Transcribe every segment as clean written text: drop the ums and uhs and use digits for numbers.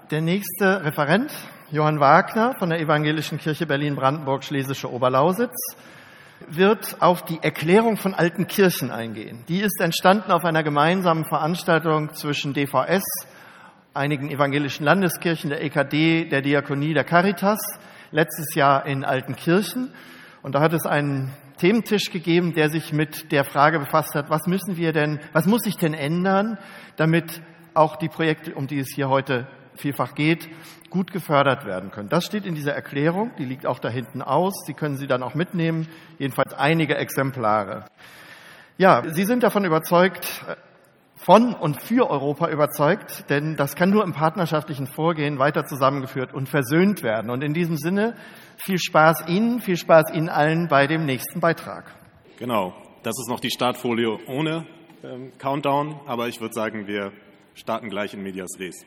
Der nächste Referent, Johann Wagner von der Evangelischen Kirche Berlin-Brandenburg-Schlesische Oberlausitz, wird auf die Erklärung von alten Kirchen eingehen. Die ist entstanden auf einer gemeinsamen Veranstaltung zwischen DVS, einigen evangelischen Landeskirchen, der EKD, der Diakonie, der Caritas, letztes Jahr in Altenkirchen. Und da hat es einen Thementisch gegeben, der sich mit der Frage befasst hat, was muss sich denn ändern, damit auch die Projekte, um die es hier heute vielfach geht, gut gefördert werden können. Das steht in dieser Erklärung, die liegt auch da hinten aus. Sie können sie dann auch mitnehmen, jedenfalls einige Exemplare. Ja, Sie sind davon überzeugt, von und für Europa überzeugt, denn das kann nur im partnerschaftlichen Vorgehen weiter zusammengeführt und versöhnt werden. Und in diesem Sinne, viel Spaß Ihnen allen bei dem nächsten Beitrag. Genau, das ist noch die Startfolie ohne Countdown, aber ich würde sagen, wir starten gleich in medias res.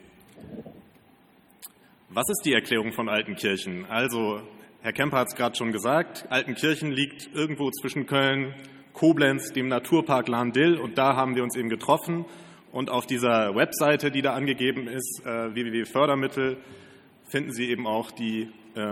Was ist die Erklärung von Altenkirchen? Also, Herr Kemper hat es gerade schon gesagt, Altenkirchen liegt irgendwo zwischen Köln, Koblenz, dem Naturpark Lahn-Dill, und da haben wir uns eben getroffen. Und auf dieser Webseite, die da angegeben ist, www.fördermittel, finden Sie eben auch die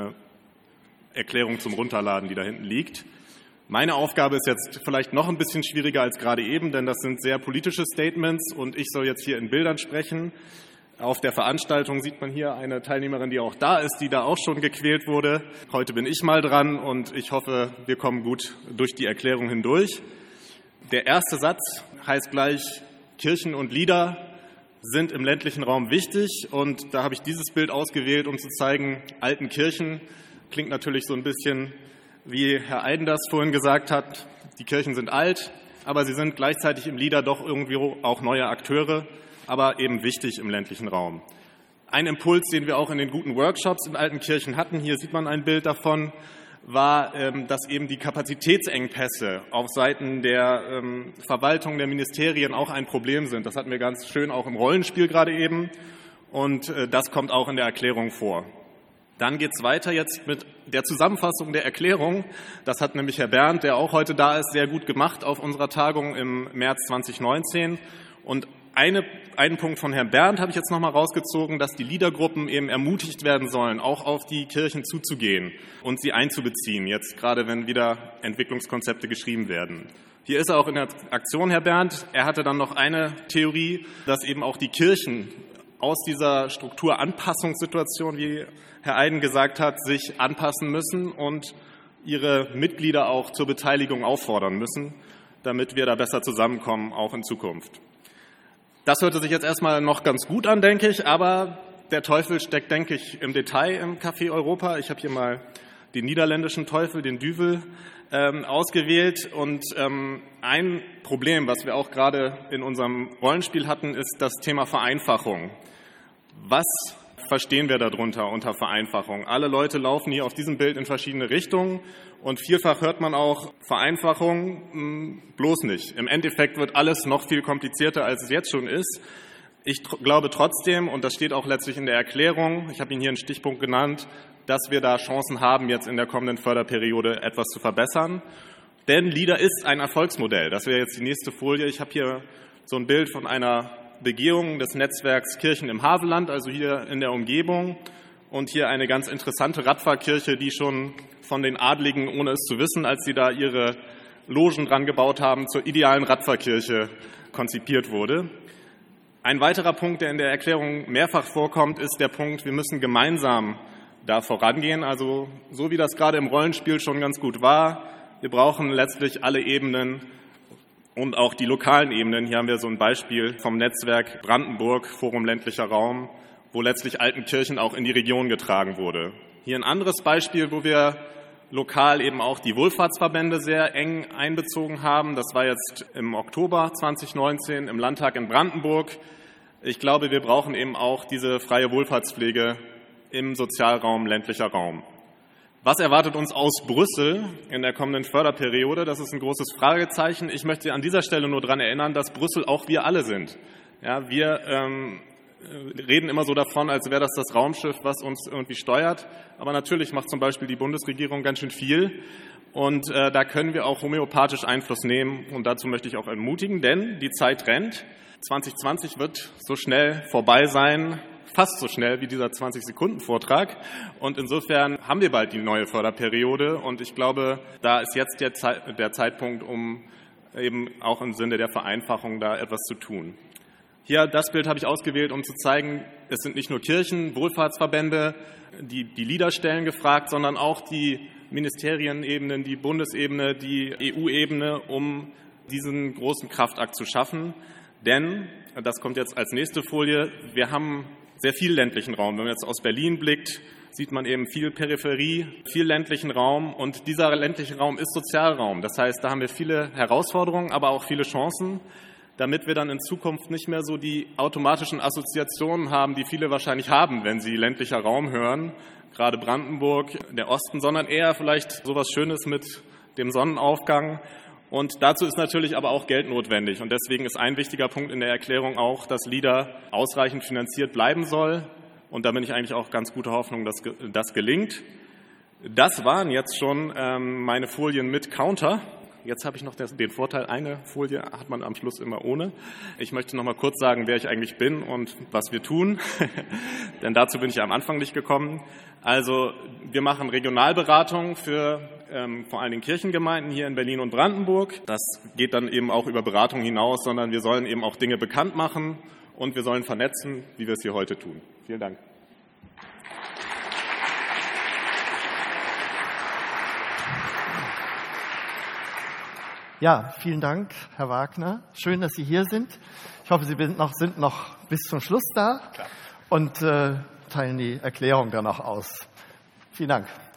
Erklärung zum Runterladen, die da hinten liegt. Meine Aufgabe ist jetzt vielleicht noch ein bisschen schwieriger als gerade eben, denn das sind sehr politische Statements und ich soll jetzt hier in Bildern sprechen. Auf der Veranstaltung sieht man hier eine Teilnehmerin, die auch da ist, die da auch schon gequält wurde. Heute bin ich mal dran und ich hoffe, wir kommen gut durch die Erklärung hindurch. Der erste Satz heißt gleich, Kirchen und Lieder sind im ländlichen Raum wichtig, und da habe ich dieses Bild ausgewählt, um zu zeigen, Altenkirchen klingt natürlich so ein bisschen, wie Herr Eiden das vorhin gesagt hat, die Kirchen sind alt, aber sie sind gleichzeitig im Lieder doch irgendwie auch neue Akteure, aber eben wichtig im ländlichen Raum. Ein Impuls, den wir auch in den guten Workshops in Altenkirchen hatten, hier sieht man ein Bild davon, war, dass eben die Kapazitätsengpässe auf Seiten der Verwaltung, der Ministerien auch ein Problem sind. Das hatten wir ganz schön auch im Rollenspiel gerade eben, und das kommt auch in der Erklärung vor. Dann geht es weiter jetzt mit der Zusammenfassung der Erklärung. Das hat nämlich Herr Berndt, der auch heute da ist, sehr gut gemacht auf unserer Tagung im März 2019. Und einen Punkt von Herrn Berndt habe ich jetzt nochmal rausgezogen, dass die Liedergruppen eben ermutigt werden sollen, auch auf die Kirchen zuzugehen und sie einzubeziehen, jetzt gerade wenn wieder Entwicklungskonzepte geschrieben werden. Hier ist er auch in der Aktion, Herr Berndt. Er hatte dann noch eine Theorie, dass eben auch die Kirchen aus dieser Strukturanpassungssituation, wie Herr Eiden gesagt hat, sich anpassen müssen und ihre Mitglieder auch zur Beteiligung auffordern müssen, damit wir da besser zusammenkommen, auch in Zukunft. Das hörte sich jetzt erstmal noch ganz gut an, denke ich, aber der Teufel steckt, denke ich, im Detail im Café Europa. Ich habe hier mal den niederländischen Teufel, den Duvel, ausgewählt. Und ein Problem, was wir auch gerade in unserem Rollenspiel hatten, ist das Thema Vereinfachung. Was verstehen wir darunter unter Vereinfachung? Alle Leute laufen hier auf diesem Bild in verschiedene Richtungen und vielfach hört man auch Vereinfachung bloß nicht. Im Endeffekt wird alles noch viel komplizierter, als es jetzt schon ist. Ich glaube trotzdem, und das steht auch letztlich in der Erklärung, ich habe Ihnen hier einen Stichpunkt genannt, dass wir da Chancen haben, jetzt in der kommenden Förderperiode etwas zu verbessern. Denn Lieder ist ein Erfolgsmodell. Das wäre jetzt die nächste Folie. Ich habe hier so ein Bild von einer Begehung des Netzwerks Kirchen im Havelland, also hier in der Umgebung. Und hier eine ganz interessante Radfahrkirche, die schon von den Adligen, ohne es zu wissen, als sie da ihre Logen dran gebaut haben, zur idealen Radfahrkirche konzipiert wurde. Ein weiterer Punkt, der in der Erklärung mehrfach vorkommt, ist der Punkt, wir müssen gemeinsam da vorangehen. Also so wie das gerade im Rollenspiel schon ganz gut war, wir brauchen letztlich alle Ebenen und auch die lokalen Ebenen. Hier haben wir so ein Beispiel vom Netzwerk Brandenburg, Forum ländlicher Raum, wo letztlich Altenkirchen auch in die Region getragen wurde. Hier ein anderes Beispiel, wo wir lokal eben auch die Wohlfahrtsverbände sehr eng einbezogen haben. Das war jetzt im Oktober 2019 im Landtag in Brandenburg. Ich glaube, wir brauchen eben auch diese freie Wohlfahrtspflege im Sozialraum ländlicher Raum. Was erwartet uns aus Brüssel in der kommenden Förderperiode? Das ist ein großes Fragezeichen. Ich möchte Sie an dieser Stelle nur daran erinnern, dass Brüssel auch wir alle sind. Ja, wir reden immer so davon, als wäre das Raumschiff, was uns irgendwie steuert. Aber natürlich macht zum Beispiel die Bundesregierung ganz schön viel. Und da können wir auch homöopathisch Einfluss nehmen. Und dazu möchte ich auch ermutigen, denn die Zeit rennt. 2020 wird so schnell vorbei sein. fast so schnell wie dieser 20-Sekunden-Vortrag. Und insofern haben wir bald die neue Förderperiode. Und ich glaube, da ist jetzt der Zeitpunkt, um eben auch im Sinne der Vereinfachung da etwas zu tun. Hier, das Bild habe ich ausgewählt, um zu zeigen, es sind nicht nur Kirchen, Wohlfahrtsverbände, die Leaderstellen gefragt, sondern auch die Ministerienebenen, die Bundesebene, die EU-Ebene, um diesen großen Kraftakt zu schaffen. Denn, das kommt jetzt als nächste Folie, wir haben sehr viel ländlichen Raum. Wenn man jetzt aus Berlin blickt, sieht man eben viel Peripherie, viel ländlichen Raum. Und dieser ländliche Raum ist Sozialraum. Das heißt, da haben wir viele Herausforderungen, aber auch viele Chancen, damit wir dann in Zukunft nicht mehr so die automatischen Assoziationen haben, die viele wahrscheinlich haben, wenn sie ländlicher Raum hören, gerade Brandenburg, der Osten, sondern eher vielleicht so was Schönes mit dem Sonnenaufgang. Und dazu ist natürlich aber auch Geld notwendig. Und deswegen ist ein wichtiger Punkt in der Erklärung auch, dass LIDA ausreichend finanziert bleiben soll. Und da bin ich eigentlich auch ganz guter Hoffnung, dass das gelingt. Das waren jetzt schon meine Folien mit Counter. Jetzt habe ich noch den Vorteil, eine Folie hat man am Schluss immer ohne. Ich möchte noch mal kurz sagen, wer ich eigentlich bin und was wir tun, denn dazu bin ich am Anfang nicht gekommen. Also wir machen Regionalberatung für vor allen Dingen Kirchengemeinden hier in Berlin und Brandenburg. Das geht dann eben auch über Beratung hinaus, sondern wir sollen eben auch Dinge bekannt machen und wir sollen vernetzen, wie wir es hier heute tun. Vielen Dank. Ja, vielen Dank, Herr Wagner. Schön, dass Sie hier sind. Ich hoffe, Sie sind noch bis zum Schluss da und teilen die Erklärung dann auch aus. Vielen Dank.